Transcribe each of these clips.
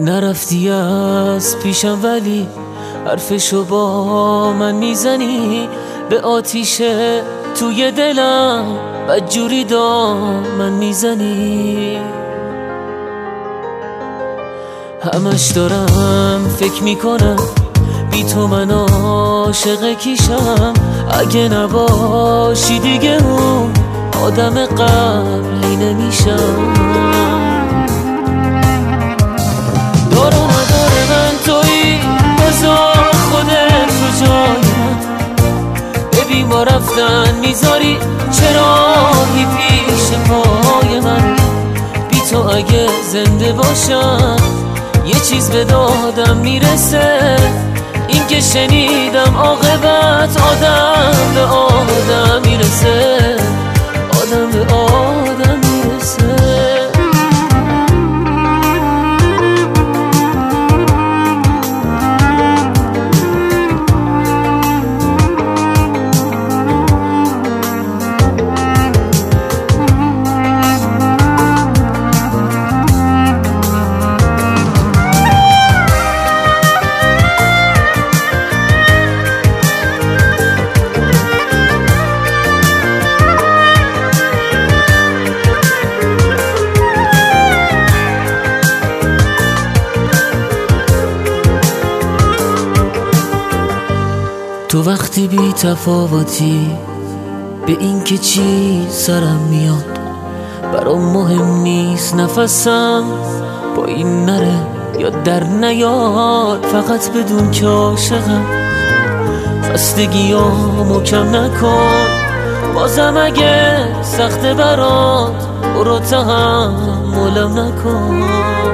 نرفتی از پیشم ولی حرفشو با من میزنی، به آتیش توی دلم بدجوری دامن میزنی. همش دارم فکر میکنم بی تو من عاشق کیشم، اگه نباشی دیگه اون آدم قبلی نمیشم. دار و ندار من تویی، بذار خودت تو جای من. ببین با رفتن میذاری چراغی پیش پای من. بی تو اگه زنده باشم یه چیز به دادم میرسه، این که شنیدم عاقبت آدم به آدم میرسه، آدم به آدم میرسه. تو وقتی بی تفاوتی به این که چی سرم میاد، برام مهم نیست نفسم با این نره یا در نیاد. فقط بدون که عاشقم، خستگیامو کم نکن. بازم اگه سخته برات برو تحملم نکن.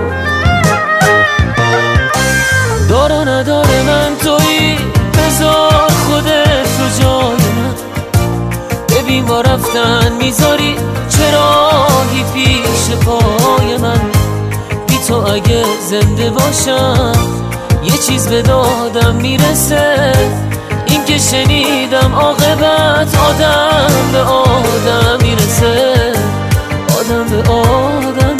دار و ندار من تویی، بذار خودت تو جای من. ببین با رفتن میذاری چراغی پیش پای من. بی تو اگه زنده باشم یه چیز به دادم میرسه، این که شنیدم عاقبت آدم به آدم میرسه، آدم به آدم